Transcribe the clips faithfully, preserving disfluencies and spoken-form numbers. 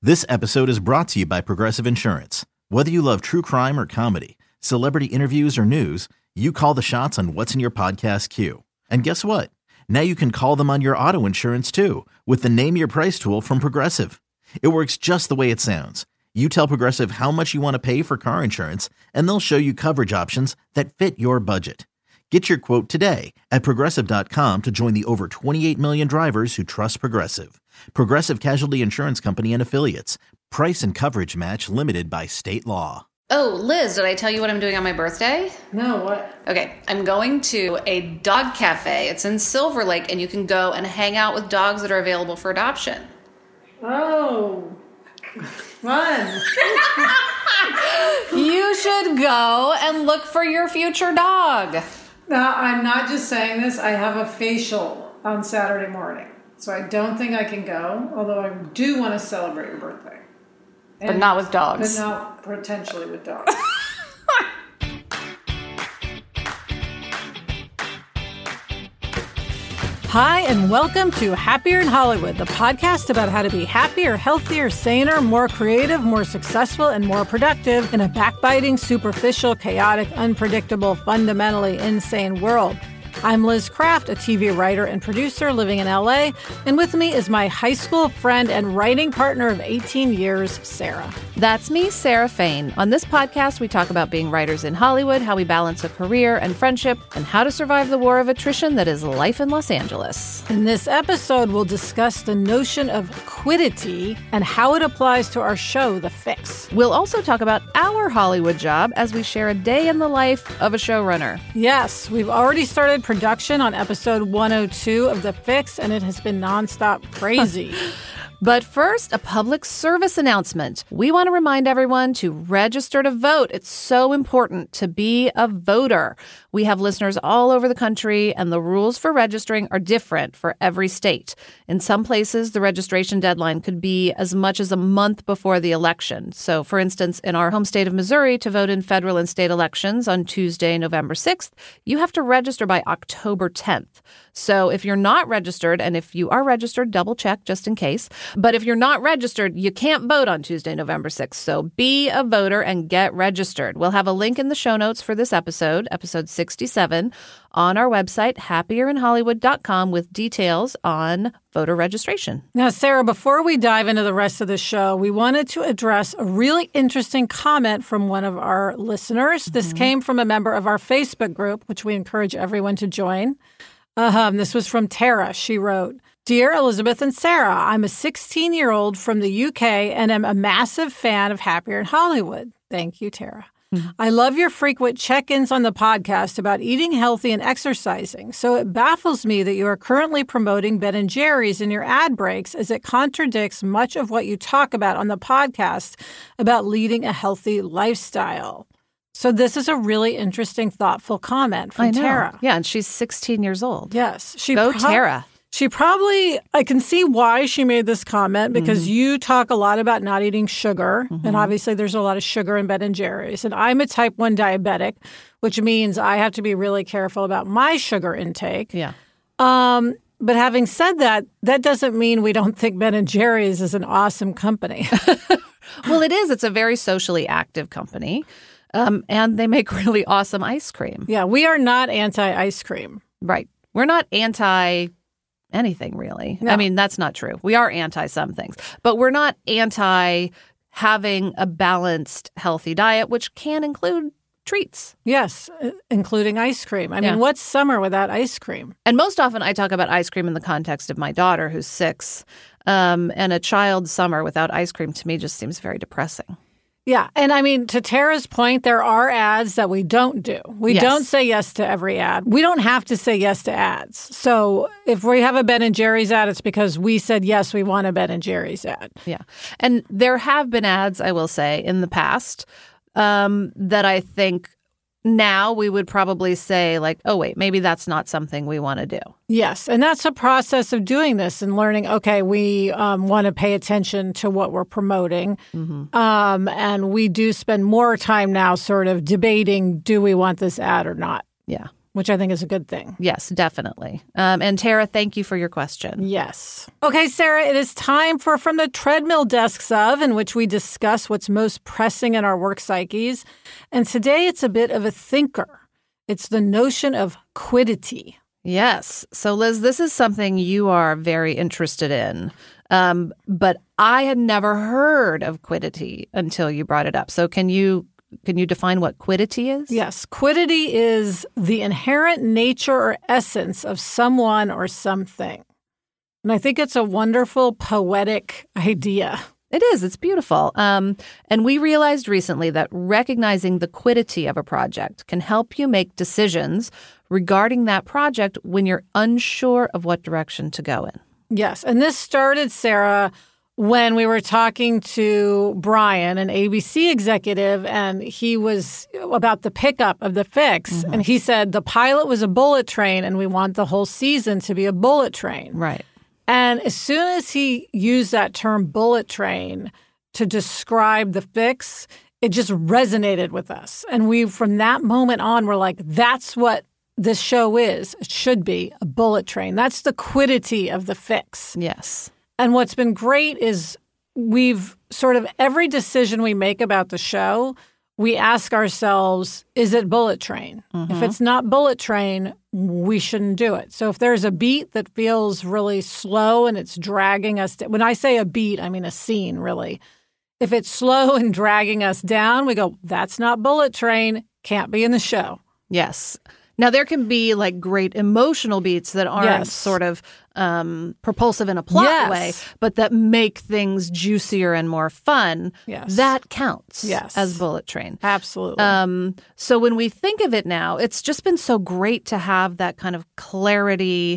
This episode is brought to you by Progressive Insurance. Whether you love true crime or comedy, celebrity interviews or news, you call the shots on what's in your podcast queue. And guess what? Now you can call them on your auto insurance too with the Name Your Price tool from Progressive. It works just the way it sounds. You tell Progressive how much you want to pay for car insurance, and they'll show you coverage options that fit your budget. Get your quote today at Progressive dot com to join the over twenty-eight million drivers who trust Progressive. Progressive Casualty Insurance Company and Affiliates. Price and coverage match limited by state law. Oh, Liz, did I tell you what I'm doing on my birthday? No, what? Okay, I'm going to a dog cafe. It's in Silver Lake, and you can go and hang out with dogs that are available for adoption. Oh, fun. You should go and look for your future dog. Now, I'm not just saying this. I have a facial on Saturday morning, so I don't think I can go, although I do want to celebrate your birthday. And, but not with dogs. But not potentially with dogs. Hi, and welcome to Happier in Hollywood, the podcast about how to be happier, healthier, saner, more creative, more successful, and more productive in a backbiting, superficial, chaotic, unpredictable, fundamentally insane world. I'm Liz Craft, a T V writer and producer living in L A, and with me is my high school friend and writing partner of eighteen years, Sarah. That's me, Sarah Fain. On this podcast, we talk about being writers in Hollywood, how we balance a career and friendship, and how to survive the war of attrition that is life in Los Angeles. In this episode, we'll discuss the notion of quiddity and how it applies to our show, The Fix. We'll also talk about our Hollywood job as we share a day in the life of a showrunner. Yes, we've already started production on episode one oh two of The Fix, and it has been nonstop crazy. But first, a public service announcement. We want to remind everyone to register to vote. It's so important to be a voter. We have listeners all over the country, and the rules for registering are different for every state. In some places, the registration deadline could be as much as a month before the election. So, for instance, in our home state of Missouri, to vote in federal and state elections on Tuesday, November sixth, you have to register by October tenth. So if you're not registered, and if you are registered, double check just in case. But if you're not registered, you can't vote on Tuesday, November sixth. So be a voter and get registered. We'll have a link in the show notes for this episode, episode sixty-seven, on our website, happier in hollywood dot com, with details on voter registration. Now, Sarah, before we dive into the rest of the show, we wanted to address a really interesting comment from one of our listeners. Mm-hmm. This came from a member of our Facebook group, which we encourage everyone to join. Um, this was from Tara. She wrote, "Dear Elizabeth and Sarah, I'm a sixteen-year-old from the U K and am a massive fan of Happier in Hollywood." Thank you, Tara. Mm-hmm. "I love your frequent check-ins on the podcast about eating healthy and exercising. So it baffles me that you are currently promoting Ben and Jerry's in your ad breaks, as it contradicts much of what you talk about on the podcast about leading a healthy lifestyle." So this is a really interesting, thoughtful comment from I know. Tara. Yeah, and she's sixteen years old. Yes. She Go pro- Tara. She probably, I can see why she made this comment, because mm-hmm. you talk a lot about not eating sugar. Mm-hmm. And obviously there's a lot of sugar in Ben and Jerry's. And I'm a type one diabetic, which means I have to be really careful about my sugar intake. Yeah. Um, but having said that, that doesn't mean we don't think Ben and Jerry's is an awesome company. Well, it is. It's a very socially active company. Um, and they make really awesome ice cream. Yeah, we are not anti-ice cream. Right. We're not anti anything, really. No. I mean, that's not true. We are anti some things. But we're not anti having a balanced, healthy diet, which can include treats. Yes, including ice cream. I yeah. mean, what's summer without ice cream? And most often I talk about ice cream in the context of my daughter, who's six. Um, and a child's summer without ice cream to me just seems very depressing. Yeah. And I mean, to Tara's point, there are ads that we don't do. We yes. don't say yes to every ad. We don't have to say yes to ads. So if we have a Ben and Jerry's ad, it's because we said, yes, we want a Ben and Jerry's ad. Yeah. And there have been ads, I will say, in the past um, that I think now we would probably say, like, oh, wait, maybe that's not something we want to do. Yes. And that's a process of doing this and learning, okay, we um, want to pay attention to what we're promoting. Mm-hmm. Um, and we do spend more time now sort of debating, do we want this ad or not? Yeah. which I think is a good thing. Yes, definitely. Um, and Tara, thank you for your question. Yes. Okay, Sarah, it is time for From the Treadmill Desks of, in which we discuss what's most pressing in our work psyches. And today it's a bit of a thinker. It's the notion of quiddity. Yes. So, Liz, this is something you are very interested in. Um, but I had never heard of quiddity until you brought it up. So can you can you define what quiddity is? Yes. Quiddity is the inherent nature or essence of someone or something. And I think it's a wonderful poetic idea. It is. It's beautiful. Um, and we realized recently that recognizing the quiddity of a project can help you make decisions regarding that project when you're unsure of what direction to go in. Yes. And this started, Sarah, when we were talking to Brian, an A B C executive, and he was about the pickup of the fix. Mm-hmm. And he said the pilot was a bullet train and we want the whole season to be a bullet train. Right. And as soon as he used that term bullet train to describe the fix, it just resonated with us. And we, from that moment on, were like, that's what this show is. It should be a bullet train. That's the quiddity of the fix. Yes. And what's been great is we've sort of every decision we make about the show, we ask ourselves, is it bullet train? Mm-hmm. If it's not bullet train, we shouldn't do it. So if there's a beat that feels really slow and it's dragging us down, when I say a beat, I mean a scene, really. If it's slow and dragging us down, we go, that's not bullet train, can't be in the show. Yes. Now, there can be like great emotional beats that aren't yes. sort of um, propulsive in a plot yes. way, but that make things juicier and more fun. Yes. That counts yes. as bullet train. Absolutely. Um, so when we think of it now, it's just been so great to have that kind of clarity,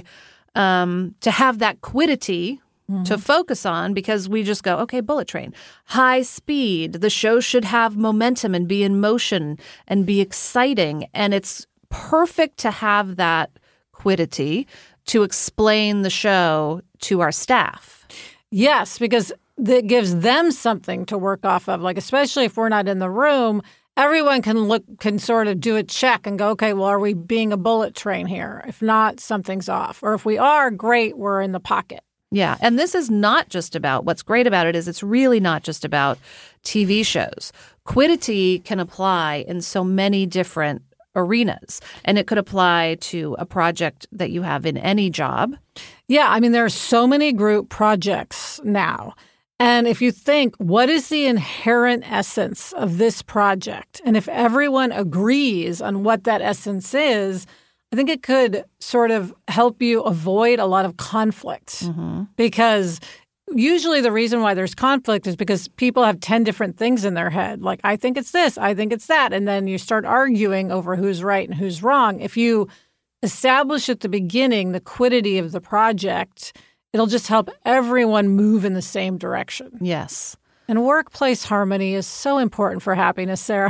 um, to have that quiddity mm-hmm. to focus on, because we just go, okay, bullet train, high speed. The show should have momentum and be in motion and be exciting. And it's perfect to have that quiddity to explain the show to our staff. Yes, because that gives them something to work off of. Like, especially if we're not in the room, everyone can look, can sort of do a check and go, okay, well, are we being a bullet train here? If not, something's off. Or if we are, great, we're in the pocket. Yeah. And this is not just about, what's great about it is it's really not just about T V shows. Quiddity can apply in so many different arenas, and it could apply to a project that you have in any job. Yeah, I mean, there are so many group projects now. And if you think, what is the inherent essence of this project? And if everyone agrees on what that essence is, I think it could sort of help you avoid a lot of conflict. Mm-hmm. Because usually the reason why there's conflict is because people have ten different things in their head. Like, I think it's this, I think it's that. And then you start arguing over who's right and who's wrong. If you establish at the beginning the quiddity of the project, it'll just help everyone move in the same direction. Yes. And workplace harmony is so important for happiness, Sarah.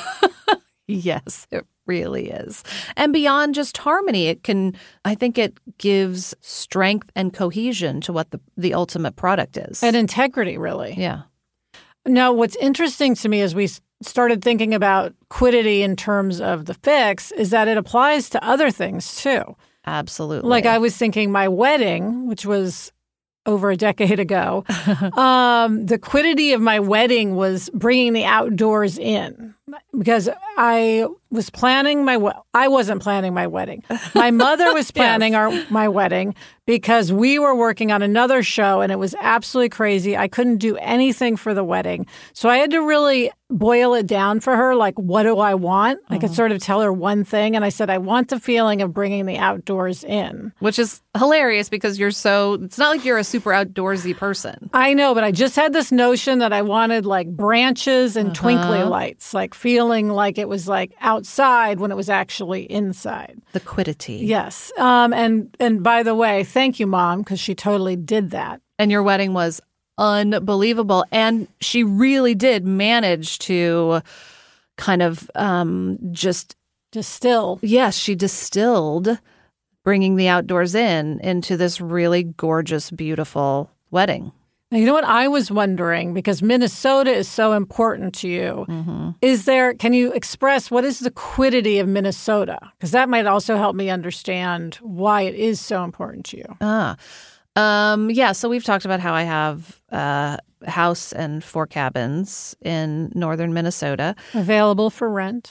Yes, it really is. And beyond just harmony, it can, I think it gives strength and cohesion to what the, the ultimate product is. And integrity, really. Yeah. Now, what's interesting to me as we started thinking about quiddity in terms of the fix is that it applies to other things, too. Absolutely. Like I was thinking my wedding, which was over a decade ago, um, the quiddity of my wedding was bringing the outdoors in, because I was planning my we- I wasn't planning my wedding. My mother was planning yes. our my wedding because we were working on another show and it was absolutely crazy. I couldn't do anything for the wedding. So I had to really boil it down for her. Like, what do I want? Mm-hmm. I could sort of tell her one thing. And I said, I want the feeling of bringing the outdoors in. Which is hilarious because you're so, it's not like you're a super outdoorsy person. I know, but I just had this notion that I wanted like branches and uh-huh. twinkly lights, like feeling like it was like outside when it was actually inside. The quiddity. Yes. Um, and, and by the way, thank you, Mom, because she totally did that. And your wedding was unbelievable. And she really did manage to kind of um, just... Distill. Yes, she distilled bringing the outdoors in into this really gorgeous, beautiful wedding. Now, you know what I was wondering, because Minnesota is so important to you. Mm-hmm. Is there, can you express what is the quiddity of Minnesota? Because that might also help me understand why it is so important to you. Ah, um, yeah. So we've talked about how I have a house and four cabins in northern Minnesota. Available for rent.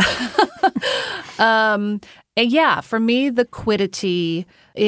um, and yeah, for me, the quiddity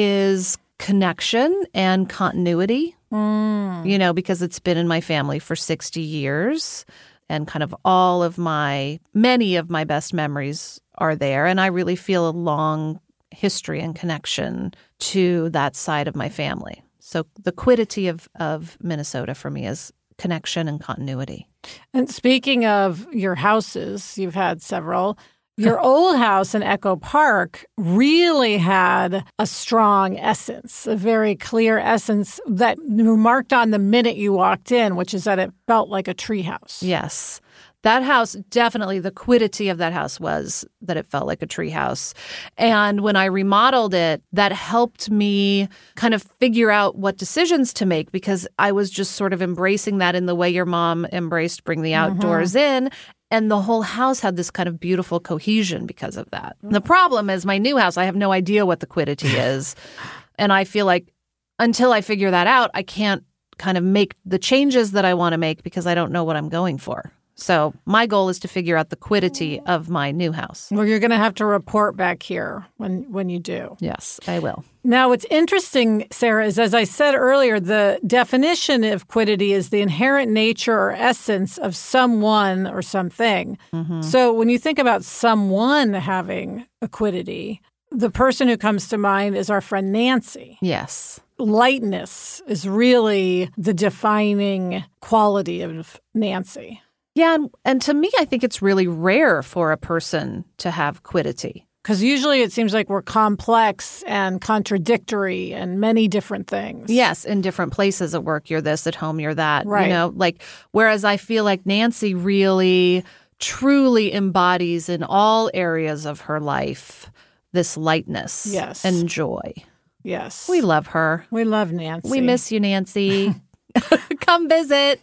is connection and continuity. Mm. You know, because it's been in my family for sixty years, and kind of all of my, many of my best memories are there. And I really feel a long history and connection to that side of my family. So the quiddity of, of Minnesota for me is connection and continuity. And speaking of your houses, you've had several. Your old house in Echo Park really had a strong essence, a very clear essence that you marked on the minute you walked in, which is that it felt like a treehouse. Yes. That house, definitely the quiddity of that house was that it felt like a treehouse. And when I remodeled it, that helped me kind of figure out what decisions to make, because I was just sort of embracing that in the way your mom embraced Bring the Outdoors mm-hmm. in. And the whole house had this kind of beautiful cohesion because of that. The problem is my new house, I have no idea what the quiddity is. And I feel like until I figure that out, I can't kind of make the changes that I want to make because I don't know what I'm going for. So my goal is to figure out the quiddity of my new house. Well, you're going to have to report back here when, when you do. Yes, I will. Now, what's interesting, Sarah, is as I said earlier, the definition of quiddity is the inherent nature or essence of someone or something. Mm-hmm. So when you think about someone having a quiddity, the person who comes to mind is our friend Nancy. Yes. Lightness is really the defining quality of Nancy. Yeah, and, and to me, I think it's really rare for a person to have quiddity. Because usually it seems like we're complex and contradictory and many different things. Yes, in different places at work, you're this, at home, you're that. Right. You know, like, whereas I feel like Nancy really, truly embodies in all areas of her life this lightness yes. and joy. Yes. We love her. We love Nancy. We miss you, Nancy. Come visit.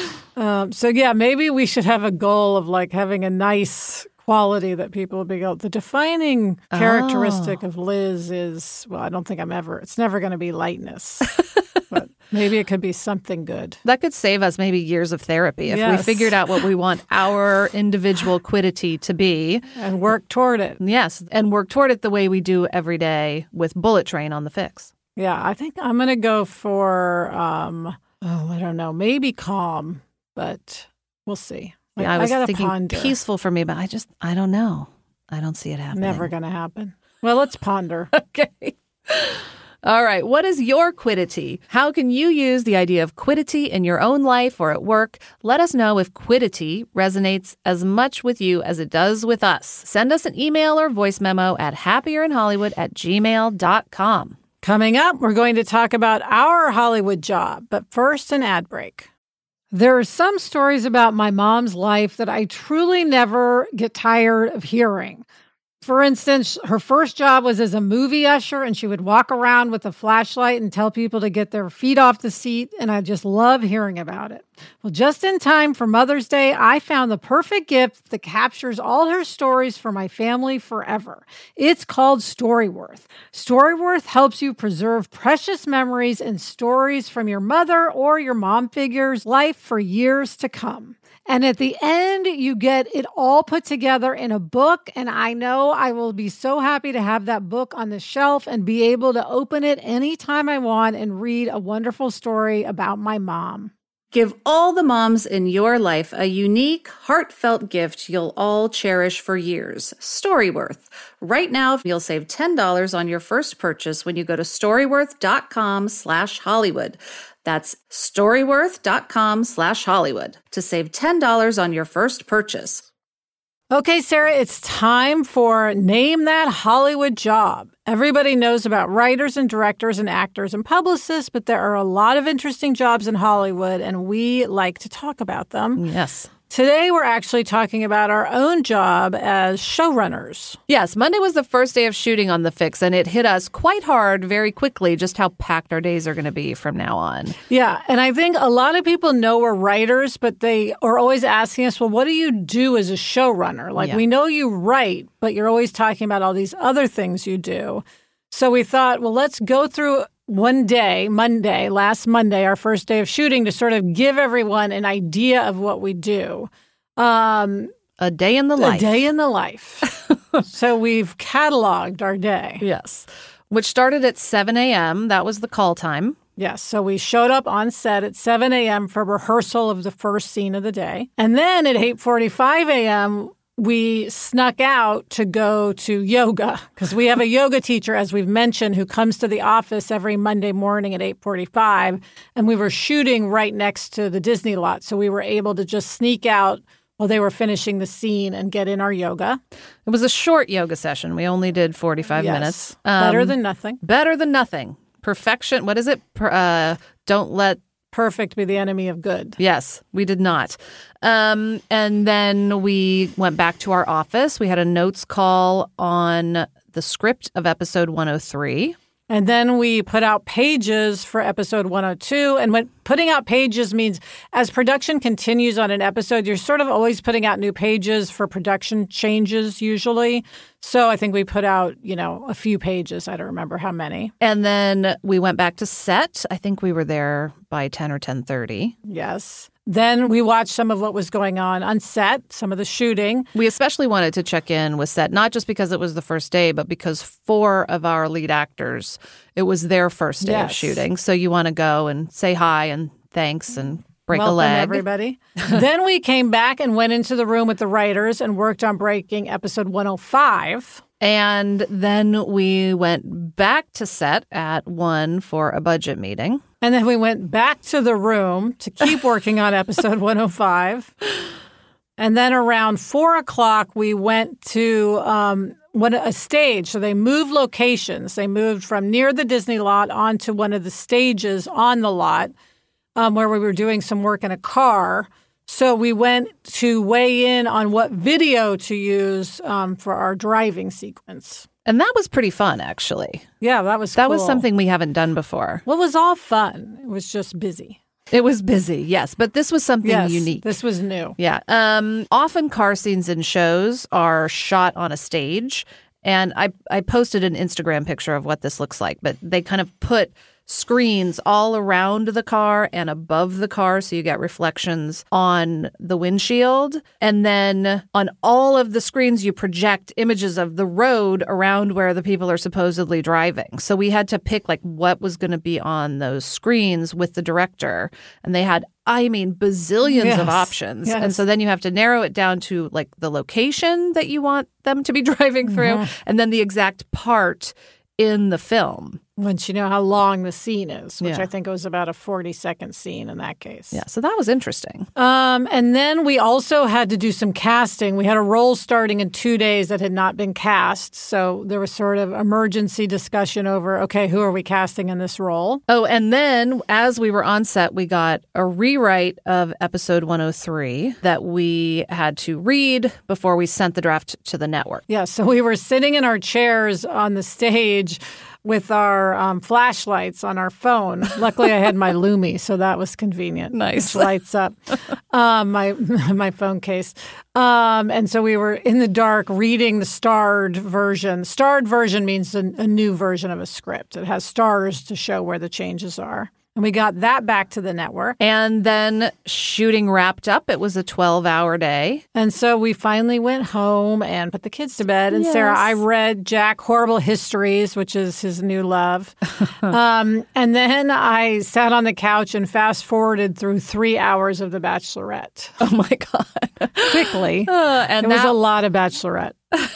Um, so, yeah, maybe we should have a goal of like having a nice quality that people will be able. The defining characteristic oh. of Liz is, well, I don't think I'm ever, it's never going to be lightness. But maybe it could be something good. That could save us maybe years of therapy if yes. we figured out what we want our individual quiddity to be. And work toward it. Yes, and work toward it the way we do every day with Bullet Train on the Fix. Yeah, I think I'm going to go for, um, oh, I don't know, maybe calm, but we'll see. Like, yeah, I was I gotta thinking ponder. Peaceful for me, but I just, I don't know. I don't see it happening. Never going to happen. Well, let's ponder. Okay. All right. What is your quiddity? How can you use the idea of quiddity in your own life or at work? Let us know if quiddity resonates as much with you as it does with us. Send us an email or voice memo at happierinhollywood at gmail dot com. Coming up, we're going to talk about our Hollywood job, but first, an ad break. There are some stories about my mom's life that I truly never get tired of hearing. For instance, her first job was as a movie usher, and she would walk around with a flashlight and tell people to get their feet off the seat, and I just love hearing about it. Well, just in time for Mother's Day, I found the perfect gift that captures all her stories for my family forever. It's called Storyworth. Storyworth helps you preserve precious memories and stories from your mother or your mom figure's life for years to come. And at the end, you get it all put together in a book. And I know I will be so happy to have that book on the shelf and be able to open it anytime I want and read a wonderful story about my mom. Give all the moms in your life a unique, heartfelt gift you'll all cherish for years. Storyworth. Right now, you'll save ten dollars on your first purchase when you go to storyworth.com slash Hollywood. That's storyworth.com slash Hollywood to save ten dollars on your first purchase. Okay, Sarah, it's time for Name That Hollywood Job. Everybody knows about writers and directors and actors and publicists, but there are a lot of interesting jobs in Hollywood, and we like to talk about them. Yes. Today, we're actually talking about our own job as showrunners. Yes, Monday was the first day of shooting on The Fix, and it hit us quite hard very quickly just how packed our days are going to be from now on. Yeah, and I think a lot of people know we're writers, but they are always asking us, well, what do you do as a showrunner? Like, Yeah. we know you write, but you're always talking about all these other things you do. So we thought, well, let's go through one day, Monday, last Monday, our first day of shooting, to sort of give everyone an idea of what we do. Um, A day in the life. A day in the life. So we've cataloged our day. Yes, which started at seven a.m. That was the call time. Yes. So we showed up on set at seven a.m. for rehearsal of the first scene of the day. And then at eight forty-five a.m., we snuck out to go to yoga because we have a yoga teacher, as we've mentioned, who comes to the office every Monday morning at eight forty-five. And we were shooting right next to the Disney lot. So we were able to just sneak out while they were finishing the scene and get in our yoga. It was a short yoga session. We only did forty-five Yes. minutes. Better Um, than nothing. Better than nothing. Perfection. What is it? Per, uh, don't let Perfect be the enemy of good. Yes, we did not. Um, and then we went back to our office. We had a notes call on the script of episode one oh three. And then we put out pages for episode one oh two. And what putting out pages means as production continues on an episode, you're sort of always putting out new pages for production changes usually. So I think we put out, you know, a few pages. I don't remember how many. And then we went back to set. I think we were there by ten or ten thirty. Yes. Then we watched some of what was going on on set, some of the shooting. We especially wanted to check in with set, not just because it was the first day, but because four of our lead actors, it was their first day of Yes. shooting. So you want to go and say hi and thanks and break Welcome, a leg. everybody. Then we came back and went into the room with the writers and worked on breaking episode one oh five. And then we went back to set at one for a budget meeting. And then we went back to the room to keep working on episode one oh five. And then around four o'clock, we went to um, one, a stage. So they moved locations. They moved from near the Disney lot onto one of the stages on the lot um, where we were doing some work in a car. So we went to weigh in on what video to use um, for our driving sequence. And that was pretty fun, actually. Yeah, that was That was cool. something we haven't done before. Well, it was all fun. It was just busy. It was busy, yes, but this was something Yes, unique. this was new. Yeah. Um, often car scenes in shows are shot on a stage. And I, I posted an Instagram picture of what this looks like, but they kind of put screens all around the car and above the car so you get reflections on the windshield. And then on all of the screens, you project images of the road around where the people are supposedly driving. So we had to pick like what was going to be on those screens with the director. And they had I mean, bazillions Yes. of options. Yes. And so then you have to narrow it down to like the location that you want them to be driving through Mm-hmm. and then the exact part in the film. Once you know how long the scene is, which Yeah. I think it was about a forty-second scene in that case. Yeah, so that was interesting. Um, and then we also had to do some casting. We had a role starting in two days that had not been cast. So there was sort of emergency discussion over, okay, who are we casting in this role? Oh, and then as we were on set, we got a rewrite of episode one oh three that we had to read before we sent the draft to the network. Yeah, so we were sitting in our chairs on the stage with our um, flashlights on our phone. Luckily, I had my Lumi, so that was convenient. Nice. Which lights up um, my my phone case. Um, and so we were in the dark reading the starred version. Starred version means a, a new version of a script. It has stars to show where the changes are. And we got that back to the network. And then shooting wrapped up. It was a twelve-hour day. And so we finally went home and put the kids to bed. And Yes. Sarah, I read Jack Horrible Histories, which is his new love. um, and then I sat on the couch and fast forwarded through three hours of The Bachelorette. Oh, my God. Quickly. Uh, and it was that- a lot of Bachelorette.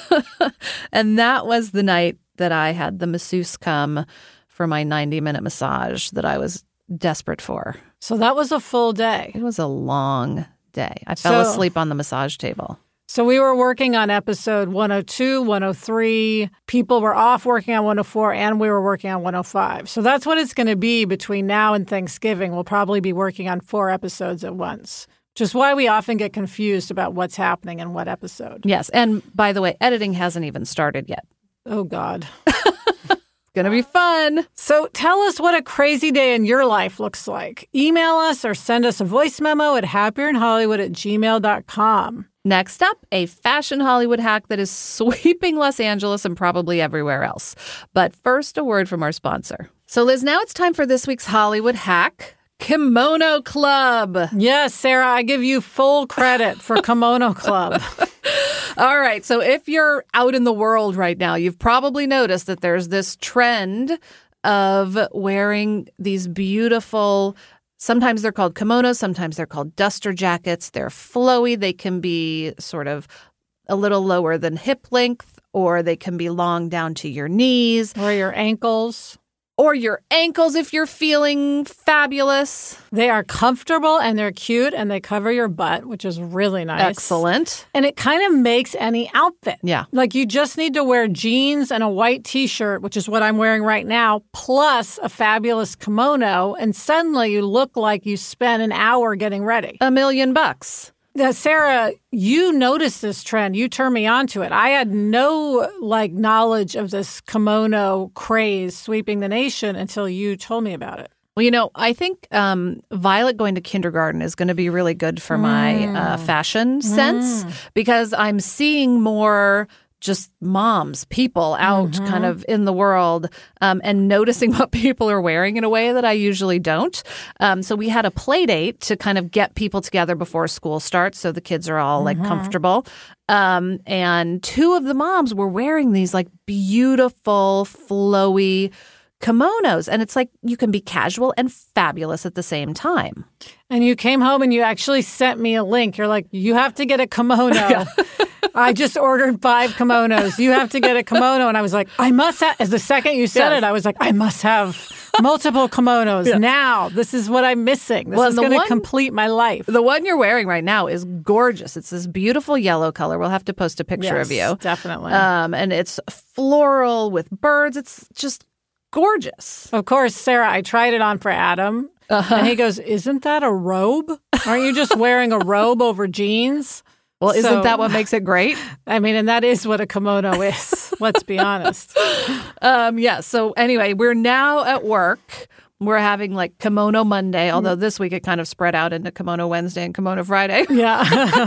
And that was the night that I had the masseuse come for my ninety-minute massage that I was desperate for. So that was a full day. It was a long day. I fell So- asleep on the massage table. So we were working on episode one oh two, one oh three. People were off working on one oh four, and we were working on one oh five. So that's what it's going to be between now and Thanksgiving. We'll probably be working on four episodes at once. which is why we often get confused about what's happening in what episode. Yes. And by the way, editing hasn't even started yet. Oh, God. It's going to be fun. So tell us what a crazy day in your life looks like. Email us or send us a voice memo at happyerinhollywood at gmail dot com. Next up, a fashion Hollywood hack that is sweeping Los Angeles and probably everywhere else. But first, a word from our sponsor. So, Liz, now it's time for this week's Hollywood hack, Kimono Club. Yes, Sarah, I give you full credit for Kimono Club. All right. So if you're out in the world right now, you've probably noticed that there's this trend of wearing these beautiful, sometimes they're called kimonos, sometimes they're called duster jackets. They're flowy. They can be sort of a little lower than hip length, or they can be long down to your knees. Or your ankles. Or your ankles if you're feeling fabulous. They are comfortable and they're cute and they cover your butt, which is really nice. Excellent. And it kind of makes any outfit. Yeah. Like you just need to wear jeans and a white t-shirt, which is what I'm wearing right now, plus a fabulous kimono, and suddenly you look like you spent an hour getting ready. A million bucks. Now, Sarah, you noticed this trend. You turned me on to it. I had no like knowledge of this kimono craze sweeping the nation until you told me about it. Well, you know, I think um, Violet going to kindergarten is going to be really good for my Mm. uh, fashion sense Mm. because I'm seeing more just moms, people out Mhm. kind of in the world um, and noticing what people are wearing in a way that I usually don't. Um, so we had a play date to kind of get people together before school starts so the kids are all like Mhm. comfortable. Um, and two of the moms were wearing these like beautiful, flowy kimonos. And it's like you can be casual and fabulous at the same time. And you came home and you actually sent me a link. You're like, you have to get a kimono. Yeah. I just ordered five kimonos. You have to get a kimono. And I was like, I must have. As the second you said Yes. it, I was like, I must have multiple kimonos Yeah. now. This is what I'm missing. This Well, is the going to one- complete my life. The one you're wearing right now is gorgeous. It's this beautiful yellow color. We'll have to post a picture Yes, of you. definitely. Um, and it's floral with birds. It's just gorgeous. Of course, Sarah, I tried it on for Adam. Uh-huh. And he goes, isn't that a robe? Aren't you just wearing a robe over jeans? Well, isn't So- that what makes it great? I mean, and that is what a kimono is. Let's be honest. Um, yeah. So anyway, we're now at work. We're having like Kimono Monday, although this week it kind of spread out into Kimono Wednesday and Kimono Friday. Yeah.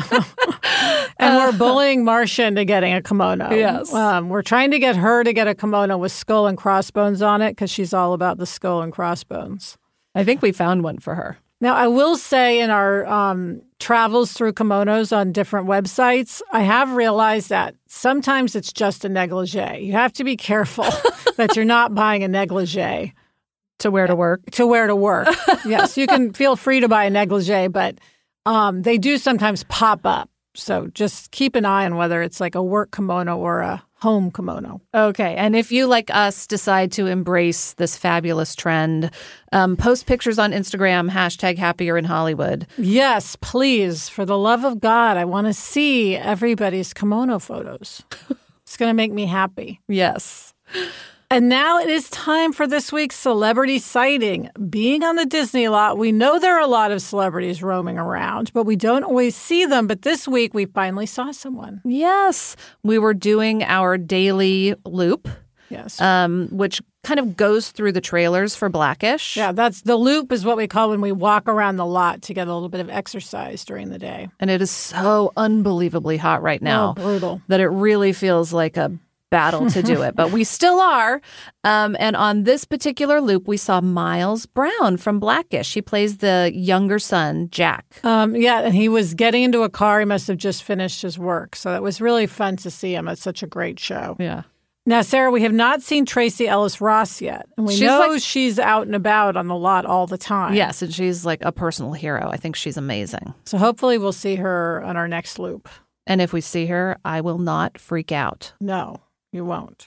And we're bullying Marcia into getting a kimono. Yes. Um, we're trying to get her to get a kimono with skull and crossbones on it because she's all about the skull and crossbones. I think we found one for her. Now, I will say in our um, travels through kimonos on different websites, I have realized that sometimes it's just a negligee. You have to be careful that you're not buying a negligee To wear to work. to wear to work. Yes, you can feel free to buy a negligee, but um, they do sometimes pop up. So just keep an eye on whether it's like a work kimono or a home kimono. Okay. And if you, like us, decide to embrace this fabulous trend, um, post pictures on Instagram, hashtag happier in Hollywood. Yes, please. For the love of God, I want to see everybody's kimono photos. It's going to make me happy. Yes. And now it is time for this week's celebrity sighting. Being on the Disney lot, we know there are a lot of celebrities roaming around, but we don't always see them. But this week, we finally saw someone. Yes. We were doing our daily loop, Yes. um, which kind of goes through the trailers for Blackish. Yeah, that's the loop is what we call when we walk around the lot to get a little bit of exercise during the day. And it is so unbelievably hot right now Oh, brutal. that it really feels like a battle to do it, but we still are. Um, and on this particular loop, we saw Miles Brown from Blackish. He plays the younger son, Jack. Um, yeah, and he was getting into a car. He must have just finished his work. So it was really fun to see him. It's such a great show. Yeah. Now, Sarah, we have not seen Tracy Ellis Ross yet. And we She's know like- she's out and about on the lot all the time. Yes, and she's like a personal hero. I think she's amazing. So hopefully we'll see her on our next loop. And if we see her, I will not freak out. No, you won't.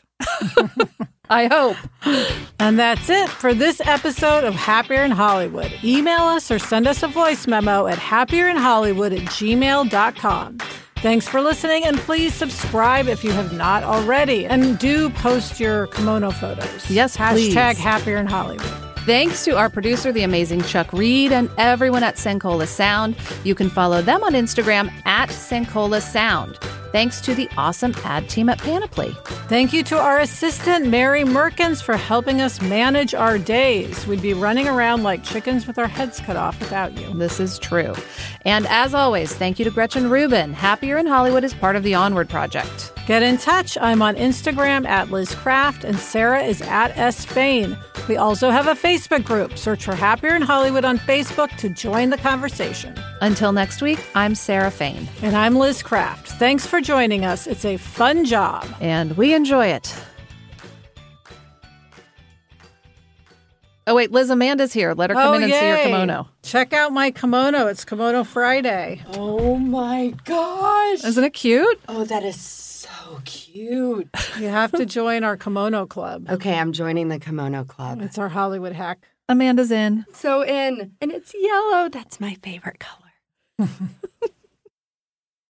I hope. And that's it for this episode of Happier in Hollywood. Email us or send us a voice memo at happyerinhollywood at gmail dot com. Thanks for listening, and please subscribe if you have not already. And do post your kimono photos. Yes, please. Hashtag Happier in Hollywood. Thanks to our producer, the amazing Chuck Reed, and everyone at Sankola Sound. You can follow them on Instagram at Sankola Sound. Thanks to the awesome ad team at Panoply. Thank you to our assistant, Mary Merkins, for helping us manage our days. We'd be running around like chickens with our heads cut off without you. This is true. And as always, thank you to Gretchen Rubin. Happier in Hollywood is part of the Onward Project. Get in touch. I'm on Instagram at Liz Craft, and Sarah is at S. Fain. We also have a Facebook group. Search for Happier in Hollywood on Facebook to join the conversation. Until next week, I'm Sarah Fain. And I'm Liz Craft. Thanks for joining us. It's a fun job. And we enjoy it. Oh, wait, Liz, Amanda's here. Let her come oh, in and yay. see your kimono. Check out my kimono. It's Kimono Friday. Oh, my gosh. Isn't it cute? Oh, that is so cute. You have to join our kimono club. Okay, I'm joining the kimono club. It's our Hollywood hack. Amanda's in. So in. And it's yellow. That's my favorite color.